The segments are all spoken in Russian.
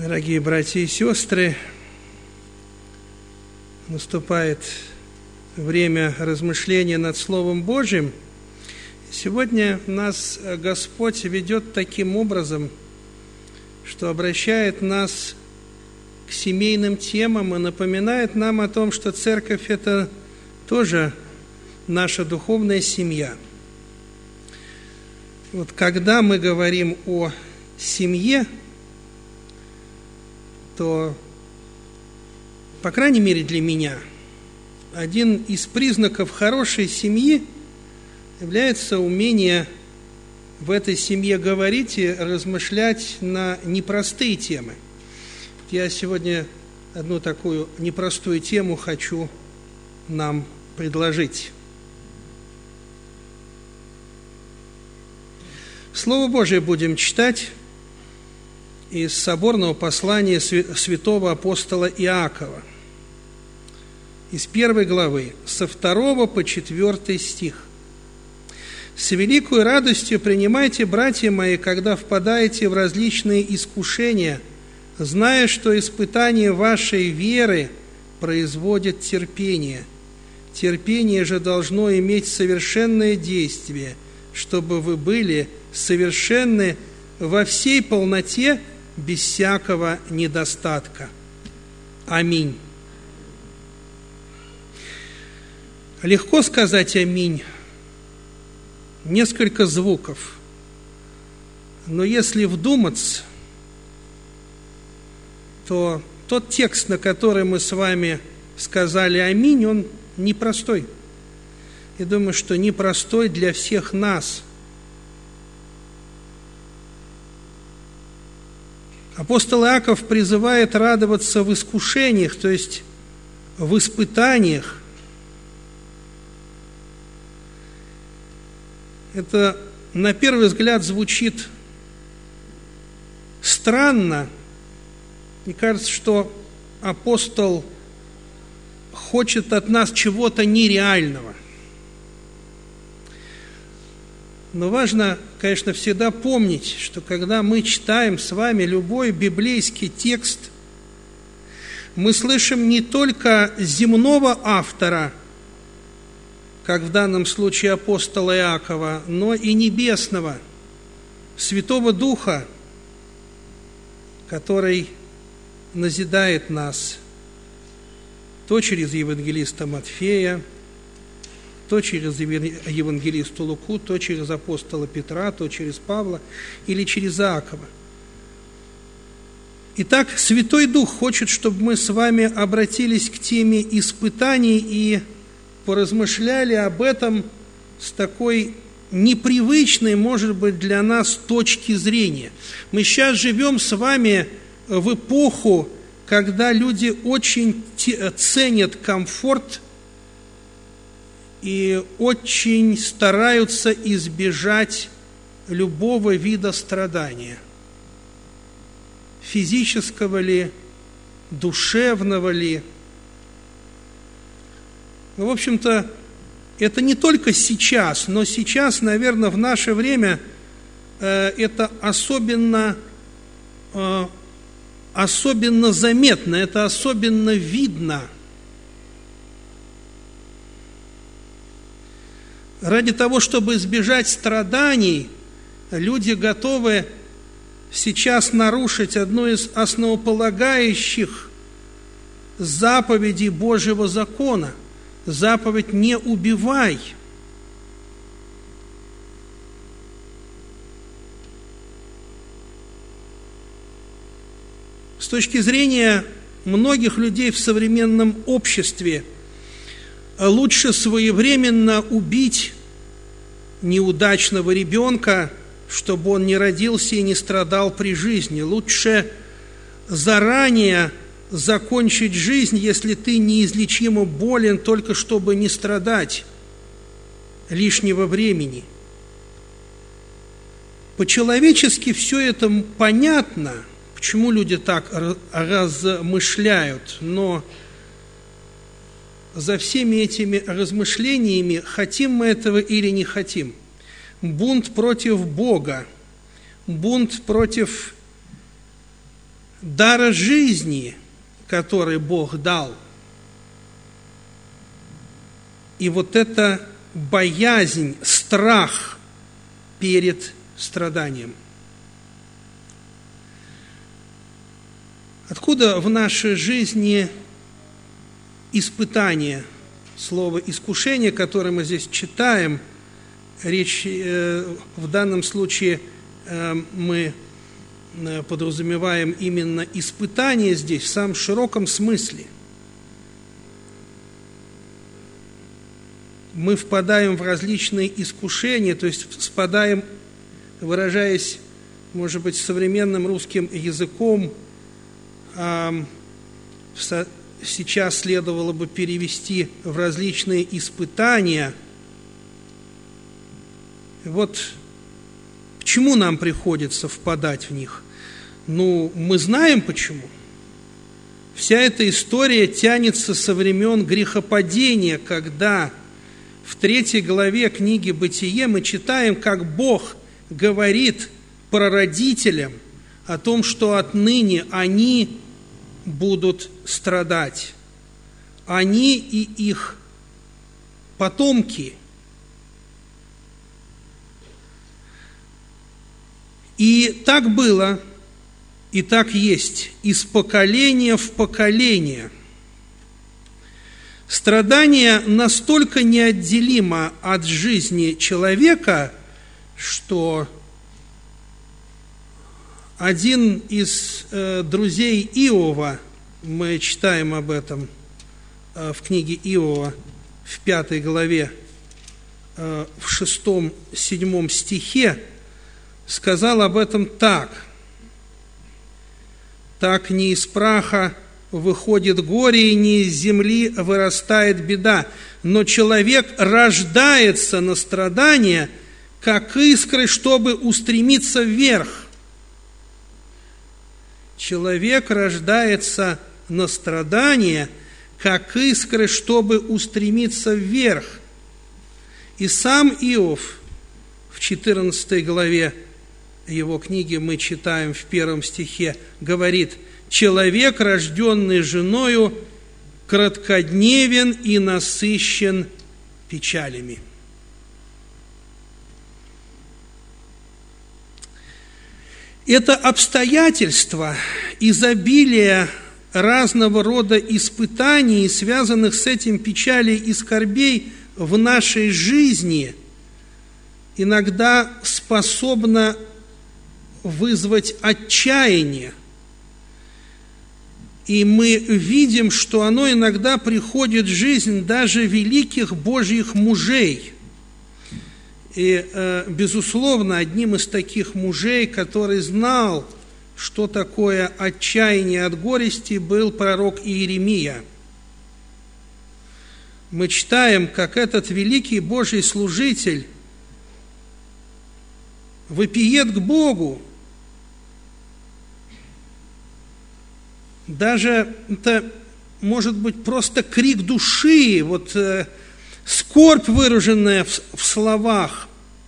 Дорогие братья и сестры, наступает время размышления над Словом Божьим. Сегодня нас Господь ведет таким образом, что обращает нас к семейным темам и напоминает нам о том, что церковь – это тоже наша духовная семья. Вот когда мы говорим о семье, то, по крайней мере для меня, один из признаков хорошей семьи является умение в этой семье говорить и размышлять на непростые темы. Я сегодня одну такую непростую тему хочу нам предложить. Слово Божие будем читать из соборного послания святого апостола Иакова, из 1 главы, со 2 по 4 стих. «С великой радостью принимайте, братья мои, когда впадаете в различные искушения, зная, что испытание вашей веры производит терпение. Терпение же должно иметь совершенное действие, чтобы вы были совершенны во всей полноте, без всякого недостатка. Аминь». Легко сказать «аминь». Несколько звуков. Но если вдуматься, то тот текст, на который мы с вами сказали «аминь», он непростой. Я думаю, что непростой для всех нас. Апостол Иаков призывает радоваться в искушениях, то есть в испытаниях. Это, на первый взгляд, звучит странно. Мне кажется, что апостол хочет от нас чего-то нереального. Но важно, конечно, всегда помнить, что когда мы читаем с вами любой библейский текст, мы слышим не только земного автора, как в данном случае апостола Иакова, но и небесного, Святого Духа, который назидает нас то через евангелиста Матфея, то через евангелиста Луку, то через апостола Петра, то через Павла или через Иакова. Итак, Святой Дух хочет, чтобы мы с вами обратились к теме испытаний и поразмышляли об этом с такой непривычной, может быть, для нас точки зрения. Мы сейчас живем с вами в эпоху, когда люди очень ценят комфорт и очень стараются избежать любого вида страдания. Физического ли, душевного ли. Ну, в общем-то, это не только сейчас, но сейчас, наверное, в наше время это особенно заметно, это особенно видно. Ради того, чтобы избежать страданий, люди готовы сейчас нарушить одну из основополагающих заповедей Божьего закона. Заповедь «не убивай». С точки зрения многих людей в современном обществе, лучше своевременно убить неудачного ребенка, чтобы он не родился и не страдал при жизни. Лучше заранее закончить жизнь, если ты неизлечимо болен, только чтобы не страдать лишнего времени. По-человечески все это понятно, почему люди так размышляют, но за всеми этими размышлениями, хотим мы этого или не хотим, бунт против Бога, бунт против дара жизни, который Бог дал. И вот эта боязнь, страх перед страданием. Откуда в нашей жизни испытание? Слово «искушение», которое мы здесь читаем, речь в данном случае мы подразумеваем именно испытание здесь в самом широком смысле. Мы впадаем в различные искушения, то есть впадаем, выражаясь, может быть, современным русским языком, сейчас следовало бы перевести в различные испытания. Вот почему нам приходится впадать в них? Мы знаем почему. Вся эта история тянется со времен грехопадения, когда в 3 главе книги «Бытие» мы читаем, как Бог говорит прародителям о том, что отныне они будут страдать. Они и их потомки. И так было, и так есть, из поколения в поколение. Страдание настолько неотделимо от жизни человека, что один из друзей Иова, мы читаем об этом в книге Иова, в 5 главе, в 6-7 стихе, сказал об этом так: «Так не из праха выходит горе, и не из земли вырастает беда, но человек рождается на страдания, как искры, чтобы устремиться вверх». Человек рождается на страдания, как искры, чтобы устремиться вверх. И сам Иов в 14 главе его книги мы читаем в 1 стихе, говорит: «Человек, рожденный женою, краткодневен и насыщен печалями». Это обстоятельство изобилия разного рода испытаний, связанных с этим печалей и скорбей в нашей жизни, иногда способно вызвать отчаяние. И мы видим, что оно иногда приходит в жизнь даже великих Божьих мужей. И, безусловно, одним из таких мужей, который знал, что такое отчаяние от горести, был пророк Иеремия. Мы читаем, как этот великий Божий служитель вопиет к Богу. Даже это может быть просто крик души, скорбь, выраженная в словах.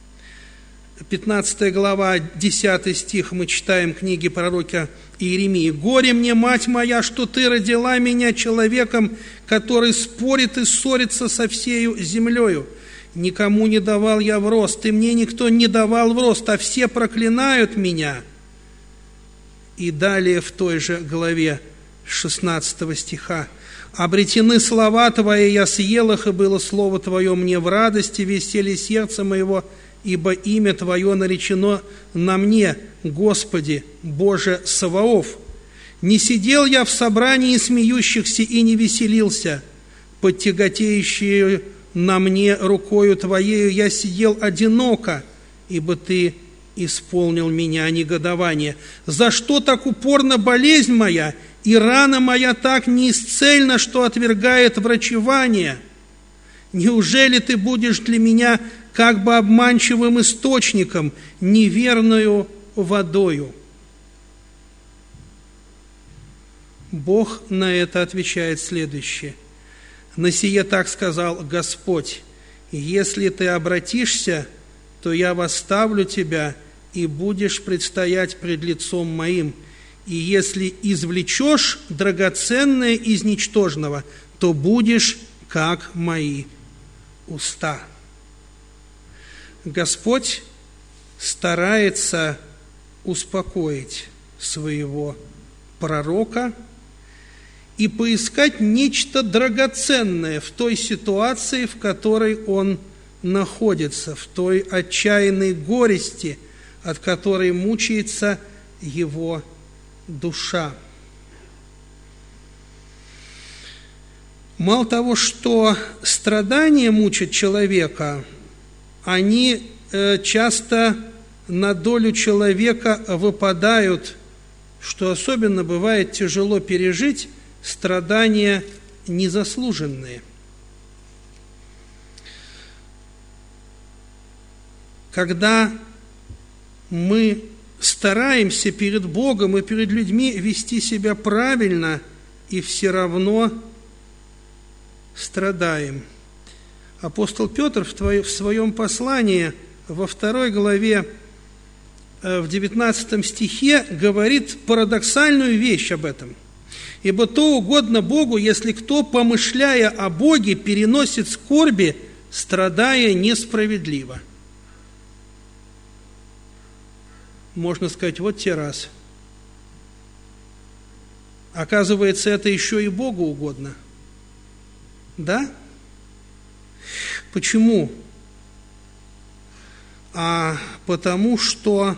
15 глава, 10 стих мы читаем книги пророка Иеремии. «Горе мне, мать моя, что ты родила меня человеком, который спорит и ссорится со всею землею. Никому не давал я в рост, и мне никто не давал в рост, а все проклинают меня». И далее в той же главе 16 стиха: «Обретены слова Твои, я съел их, и было слово Твое мне в радости, веселье сердца моего, ибо имя Твое наречено на мне, Господи, Боже Саваоф. Не сидел я в собрании смеющихся и не веселился, под тяготеющей на мне рукою Твоею я сидел одиноко, ибо Ты исполнил меня негодование. За что так упорна болезнь моя, и рана моя так неисцельна, что отвергает врачевание? Неужели Ты будешь для меня как бы обманчивым источником, неверною водою?» Бог на это отвечает следующее: «На сие так сказал Господь: если ты обратишься, то я восставлю тебя, и будешь предстоять пред лицом моим, и если извлечешь драгоценное из ничтожного, то будешь как мои уста». Господь старается успокоить своего пророка и поискать нечто драгоценное в той ситуации, в которой он находится, в той отчаянной горести, от которой мучается его душа. Мало того, что страдания мучат человека, они часто на долю человека выпадают, что особенно бывает тяжело пережить, страдания незаслуженные. Когда мы стараемся перед Богом и перед людьми вести себя правильно, и все равно страдаем. Апостол Петр в своем послании во 2 главе, в 19 стихе, говорит парадоксальную вещь об этом. «Ибо то угодно Богу, если кто, помышляя о Боге, переносит скорби, страдая несправедливо». Можно сказать, вот те раз. Оказывается, это еще и Богу угодно. Да? Почему? Потому что,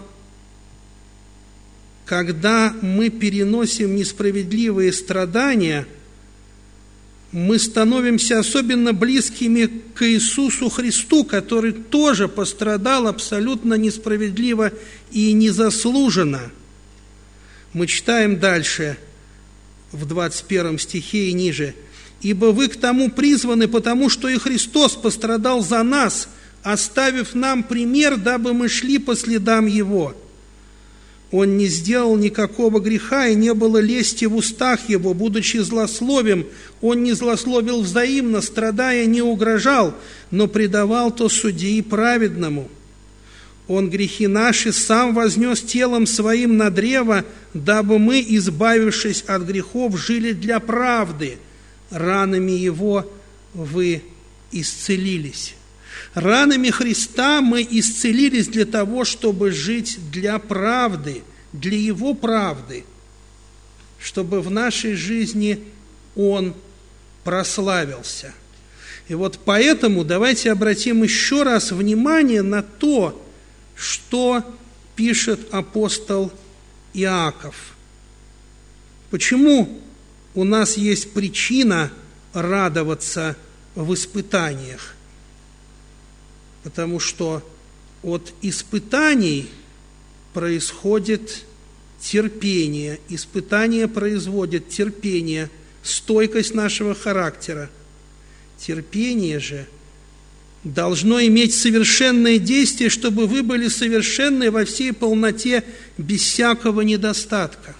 когда мы переносим несправедливые страдания, мы становимся особенно близкими к Иисусу Христу, который тоже пострадал абсолютно несправедливо и незаслуженно. Мы читаем дальше, в 21 стихе и ниже. «Ибо вы к тому призваны, потому что и Христос пострадал за нас, оставив нам пример, дабы мы шли по следам Его. Он не сделал никакого греха, и не было лести в устах Его, будучи злословием. Он не злословил взаимно, страдая, не угрожал, но предавал то судьи праведному. Он грехи наши сам вознес телом Своим на древо, дабы мы, избавившись от грехов, жили для правды. Ранами Его вы исцелились». Ранами Христа мы исцелились для того, чтобы жить для правды, для Его правды, чтобы в нашей жизни Он прославился. И вот поэтому давайте обратим еще раз внимание на то, что пишет апостол Иаков. Почему у нас есть причина радоваться в испытаниях? Потому что от испытаний происходит терпение. Испытания производят терпение, стойкость нашего характера. Терпение же должно иметь совершенное действие, чтобы вы были совершенны во всей полноте, без всякого недостатка.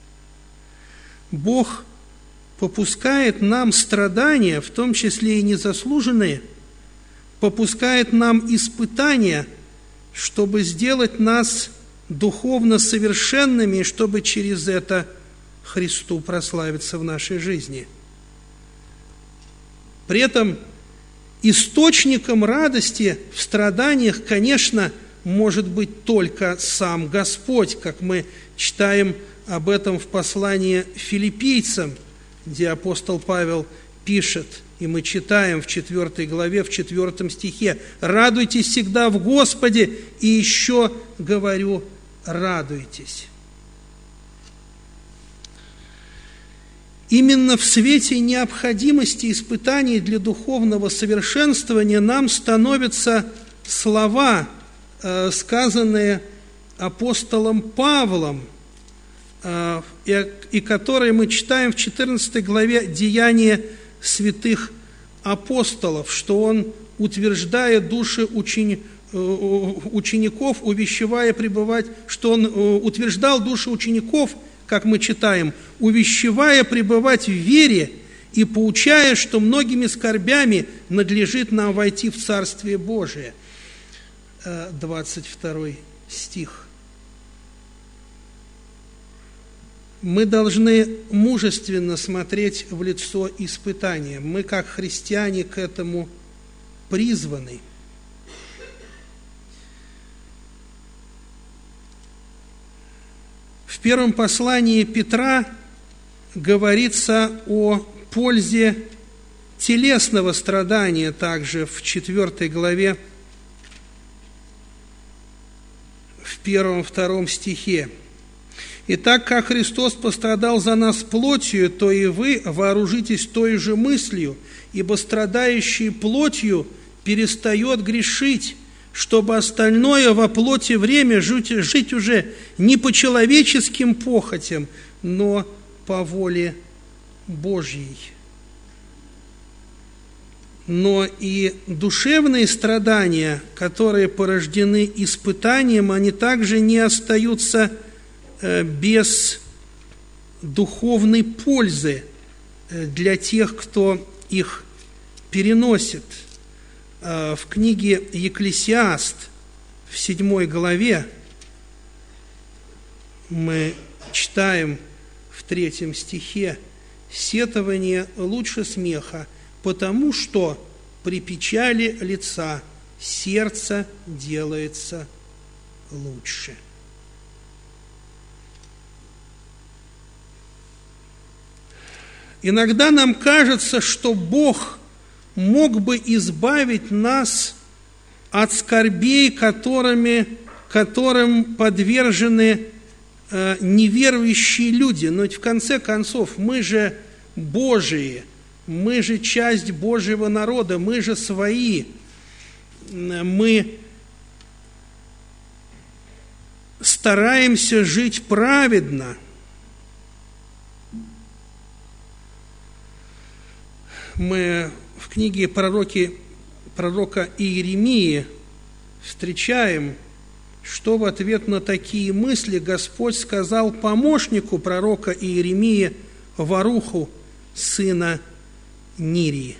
Бог попускает нам страдания, в том числе и незаслуженные, попускает нам испытания, чтобы сделать нас духовно совершенными, чтобы через это Христу прославиться в нашей жизни. При этом источником радости в страданиях, конечно, может быть только сам Господь, как мы читаем об этом в послании филиппийцам, где апостол Павел пишет, и мы читаем в 4 главе, в 4 стихе: «Радуйтесь всегда в Господе, и еще говорю, радуйтесь». Именно в свете необходимости испытаний для духовного совершенствования нам становятся слова, сказанные апостолом Павлом, и которые мы читаем в 14 главе «Деяния святых апостолов», что он, утверждая души учеников, увещевая пребывать, что он утверждал души учеников, как мы читаем, увещевая пребывать в вере и поучая, что многими скорбями надлежит нам войти в Царствие Божие. 22 стих. мы должны мужественно смотреть в лицо испытания. Мы, как христиане, к этому призваны. В первом послании Петра говорится о пользе телесного страдания, также в 4 главе, в 1-2 стихе. «Итак, как Христос пострадал за нас плотью, то и вы вооружитесь той же мыслью, ибо страдающий плотью перестает грешить, чтобы остальное во плоти время жить уже не по человеческим похотям, но по воле Божьей». Но и душевные страдания, которые порождены испытанием, они также не остаются без духовной пользы для тех, кто их переносит. В книге Екклесиаст, в 7 главе, мы читаем в 3 стихе: «Сетование лучше смеха, потому что при печали лица сердце делается лучше». Иногда нам кажется, что Бог мог бы избавить нас от скорбей, которым подвержены неверующие люди. Но ведь в конце концов мы же Божии, мы же часть Божьего народа, мы же свои. Мы стараемся жить праведно. Мы в книге пророка Иеремии встречаем, что в ответ на такие мысли Господь сказал помощнику пророка Иеремии Варуху, сына Нирии.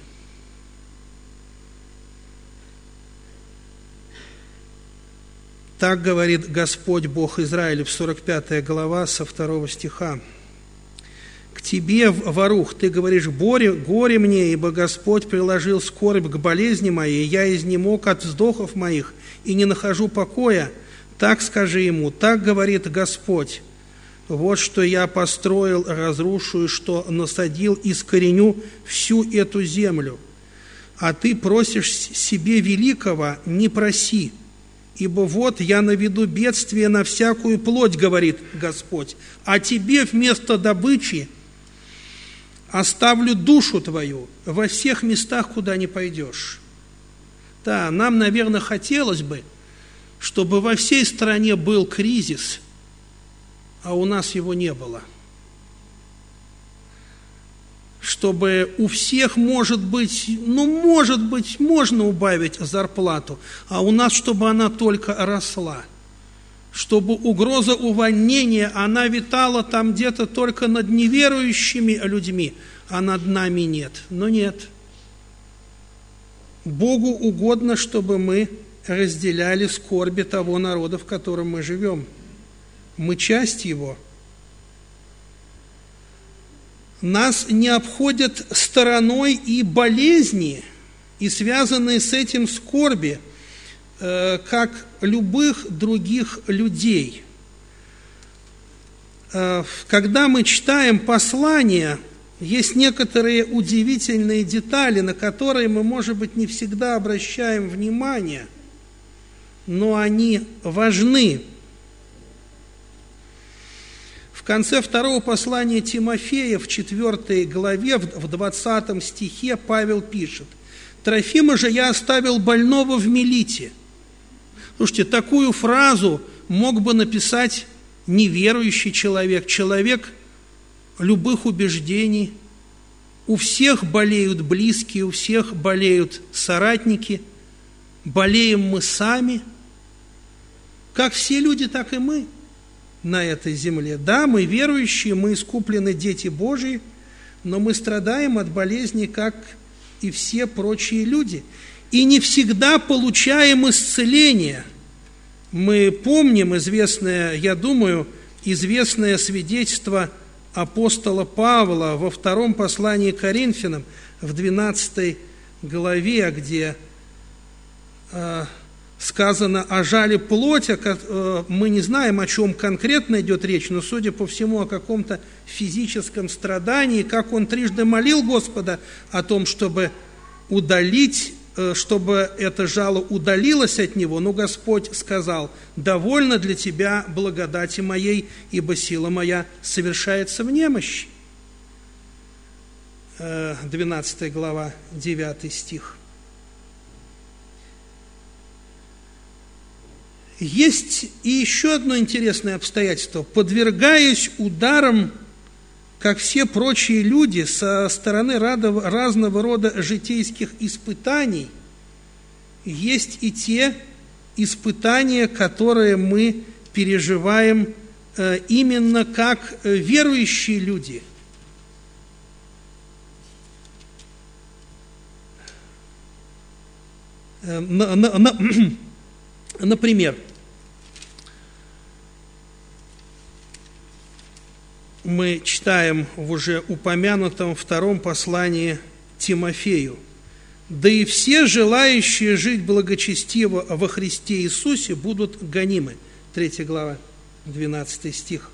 Так говорит Господь Бог Израиля, в 45 глава, со 2 стиха. «К тебе, Варух, ты говоришь: горе мне, ибо Господь приложил скорбь к болезни моей, я изнемог от вздохов моих и не нахожу покоя. Так скажи ему: так говорит Господь: вот что я построил, разрушу, и что насадил, искореню всю эту землю. А ты просишь себе великого, не проси, ибо вот я наведу бедствие на всякую плоть, говорит Господь, а тебе вместо добычи оставлю душу твою во всех местах, куда не пойдешь». Да, нам, наверное, хотелось бы, чтобы во всей стране был кризис, а у нас его не было. Чтобы у всех, может быть, можно убавить зарплату, а у нас, чтобы она только росла. Чтобы угроза увольнения, она витала там где-то только над неверующими людьми, а над нами нет. Но нет. Богу угодно, чтобы мы разделяли скорби того народа, в котором мы живем. Мы часть его. Нас не обходят стороной и болезни, и связанные с этим скорби, как любых других людей. Когда мы читаем послания, есть некоторые удивительные детали, на которые мы, может быть, не всегда обращаем внимание, но они важны. В конце 2 послания Тимофея, в 4 главе, в 20 стихе Павел пишет: «Трофима же я оставил больного в Милите». Слушайте, такую фразу мог бы написать неверующий человек, человек любых убеждений. У всех болеют близкие, у всех болеют соратники, болеем мы сами. Как все люди, так и мы на этой земле. Да, мы верующие, мы искуплены дети Божьи, но мы страдаем от болезней, как и все прочие люди. И не всегда получаем исцеление. Мы помним известное, я думаю, известное свидетельство апостола Павла во втором послании к Коринфянам, в 12 главе, где сказано о жале плоти. Мы не знаем, о чем конкретно идет речь, но, судя по всему, о каком-то физическом страдании, как он трижды молил Господа о том, чтобы удалить, чтобы это жало удалилось от него, но Господь сказал: «Довольно для тебя благодати моей, ибо сила моя совершается в немощи». 12 глава, 9 стих. Есть и еще одно интересное обстоятельство. Подвергаясь ударам, как все прочие люди, со стороны разного рода житейских испытаний, есть и те испытания, которые мы переживаем именно как верующие люди. Например, мы читаем в уже упомянутом втором послании Тимофею: «Да и все желающие жить благочестиво во Христе Иисусе будут гонимы». 3 глава, 12 стих.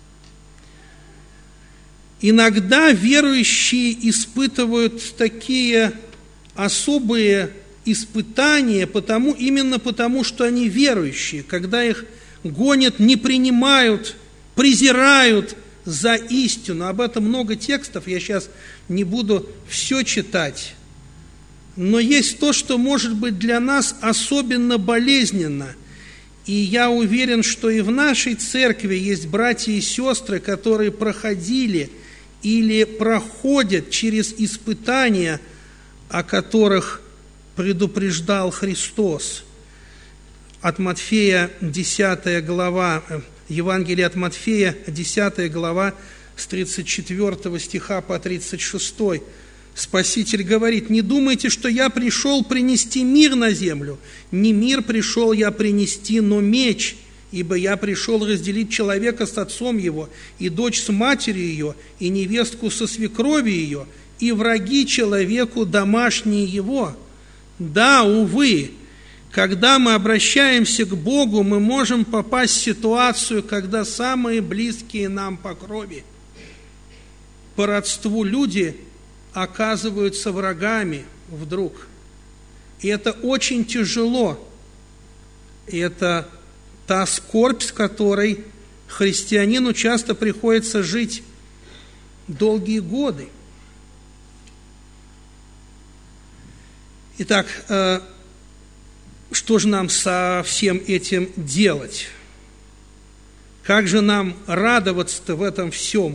Иногда верующие испытывают такие особые испытания именно потому, что они верующие, когда их гонят, не принимают, презирают за истину. Об этом много текстов, я сейчас не буду все читать. Но есть то, что может быть для нас особенно болезненно. И я уверен, что и в нашей церкви есть братья и сестры, которые проходили или проходят через испытания, о которых предупреждал Христос. От Матфея, 10 глава, Евангелие от Матфея, 10 глава, с 34 стиха по 36. Спаситель говорит: «Не думайте, что я пришел принести мир на землю. Не мир пришел я принести, но меч. Ибо я пришел разделить человека с отцом его, и дочь с матерью ее, и невестку со свекровью ее, и враги человеку домашние его». Да, увы, когда мы обращаемся к Богу, мы можем попасть в ситуацию, когда самые близкие нам по крови, по родству люди оказываются врагами вдруг. И это очень тяжело. И это та скорбь, с которой христианину часто приходится жить долгие годы. Итак, что же нам со всем этим делать? Как же нам радоваться-то в этом всем?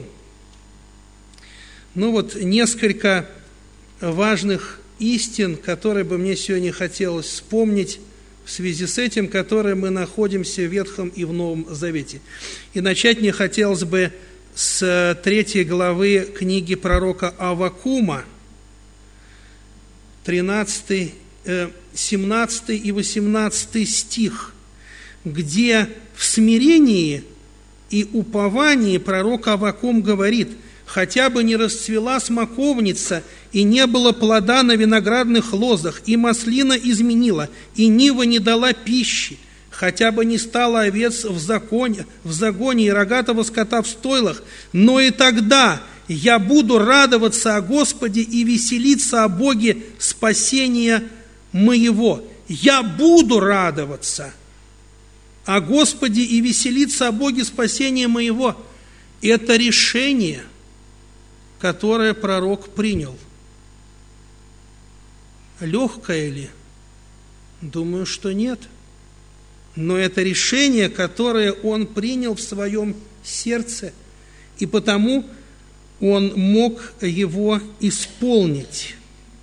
Ну вот несколько важных истин, которые бы мне сегодня хотелось вспомнить в связи с этим, которые мы находимся в Ветхом и в Новом Завете. И начать мне хотелось бы с 3 главы книги пророка Аввакума, 13, 17 и 18 стих, где в смирении и уповании пророк Аввакум говорит: «Хотя бы не расцвела смоковница, и не было плода на виноградных лозах, и маслина изменила, и нива не дала пищи, хотя бы не стало овец в загоне и рогатого скота в стойлах, но и тогда я буду радоваться о Господе и веселиться о Боге спасения моего». Я буду радоваться о Господе и веселиться о Боге спасения моего. Это решение, которое пророк принял. Легкое ли? Думаю, что нет. Но это решение, которое он принял в своем сердце, и потому он мог его исполнить.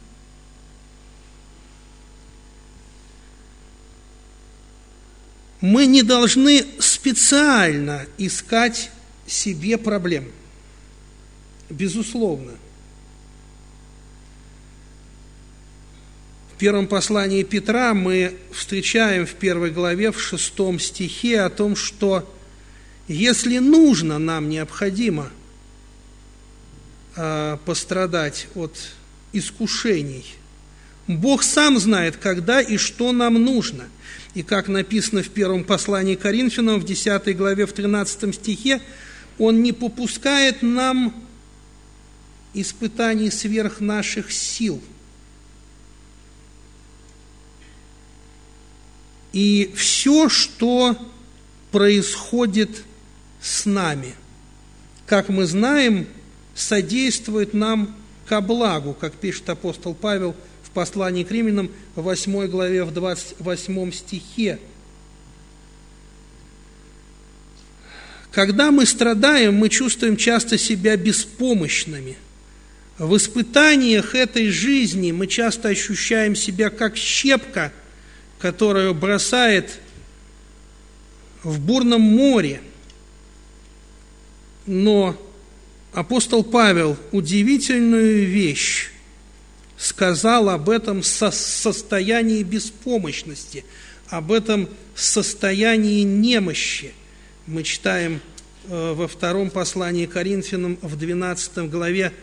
Мы не должны специально искать себе проблем. Безусловно. В первом послании Петра мы встречаем в 1 главе, в 6 стихе о том, что если нужно, нам необходимо, пострадать от искушений. Бог сам знает, когда и что нам нужно. И как написано в первом послании к Коринфянам, в 10 главе, в 13 стихе, Он не попускает нам испытаний сверх наших сил. И все, что происходит с нами, как мы знаем, содействует нам ко благу, как пишет апостол Павел в послании к Римлянам, в 8 главе, в 28 стихе. Когда мы страдаем, мы чувствуем часто себя беспомощными. В испытаниях этой жизни мы часто ощущаем себя как щепка, которую бросает в бурном море. Но апостол Павел удивительную вещь сказал об этом состоянии беспомощности, об этом состоянии немощи. Мы читаем во втором послании к Коринфянам в 12 главе,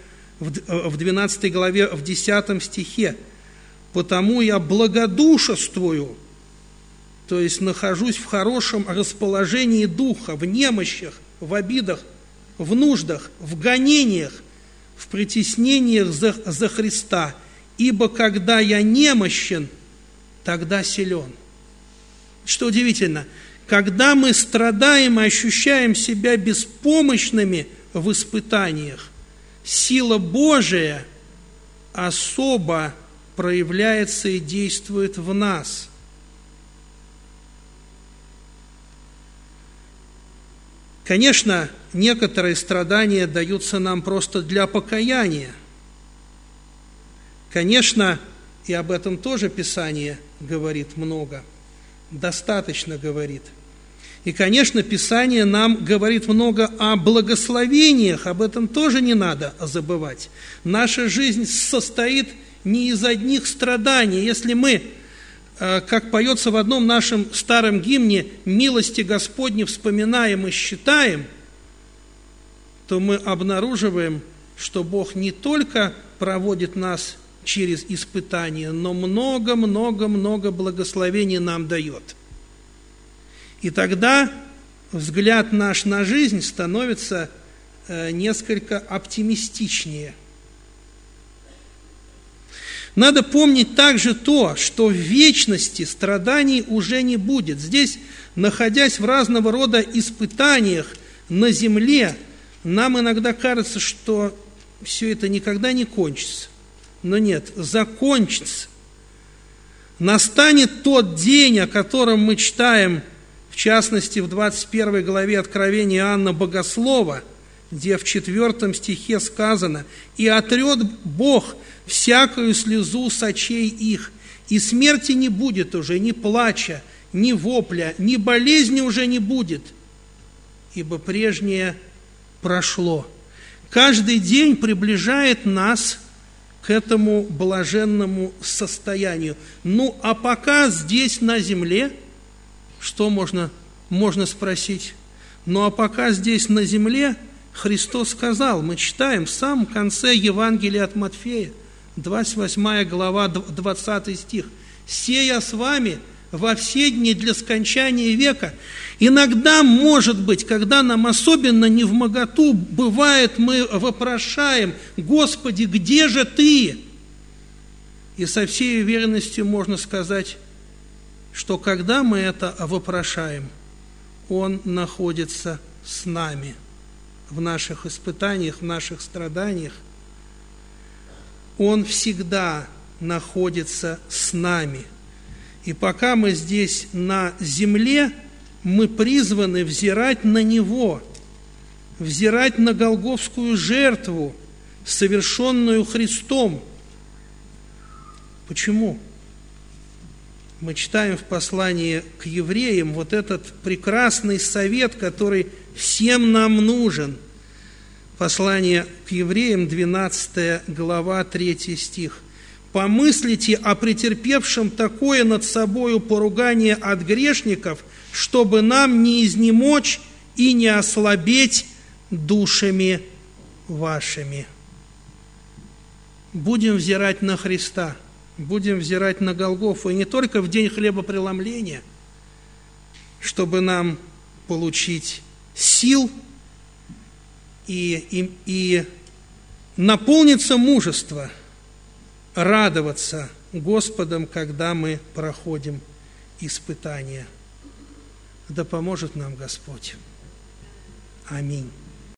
в 10 стихе. «Потому я благодушествую», то есть нахожусь в хорошем расположении духа, в немощах, в обидах, в нуждах, в гонениях, в притеснениях за Христа, ибо когда я немощен, тогда силен. Что удивительно, когда мы страдаем и ощущаем себя беспомощными в испытаниях, сила Божия особо проявляется и действует в нас. Конечно, некоторые страдания даются нам просто для покаяния. Конечно, и об этом тоже Писание говорит много, достаточно говорит. И, конечно, Писание нам говорит много о благословениях, об этом тоже не надо забывать. Наша жизнь состоит не из одних страданий. Если мы, как поется в одном нашем старом гимне, «Милости Господни вспоминаем и считаем», то мы обнаруживаем, что Бог не только проводит нас через испытания, но много-много-много благословений нам дает. И тогда взгляд наш на жизнь становится несколько оптимистичнее. Надо помнить также то, что в вечности страданий уже не будет. Здесь, находясь в разного рода испытаниях на земле, нам иногда кажется, что все это никогда не кончится. Но нет, закончится. Настанет тот день, о котором мы читаем, в частности, в 21 главе Откровения Иоанна Богослова, где в 4 стихе сказано: «И отрет Бог всякую слезу с очей их, и смерти не будет уже, ни плача, ни вопля, ни болезни уже не будет, ибо прежнее прошло». Каждый день приближает нас к этому блаженному состоянию. Ну, а пока здесь на земле, что можно спросить? Ну, а пока здесь на земле Христос сказал, мы читаем в самом конце Евангелия от Матфея, 28 глава, 20 стих: «Сея с вами во все дни для скончания века». Иногда, может быть, когда нам особенно невмоготу, бывает, мы вопрошаем: «Господи, где же Ты?» И со всей уверенностью можно сказать, что когда мы это вопрошаем, Он находится с нами в наших испытаниях, в наших страданиях. Он всегда находится с нами. И пока мы здесь на земле, мы призваны взирать на Него, взирать на Голгофскую жертву, совершенную Христом. Почему? Мы читаем в послании к евреям вот этот прекрасный совет, который всем нам нужен. Послание к евреям, 12 глава, 3 стих. «Помыслите о претерпевшем такое над собою поругание от грешников, чтобы нам не изнемочь и не ослабеть душами вашими». будем взирать на Христа, будем взирать на Голгофу, и не только в день хлебопреломления, чтобы нам получить сил и наполниться мужества, радоваться Господом, когда мы проходим испытания. Да поможет нам Господь. Аминь.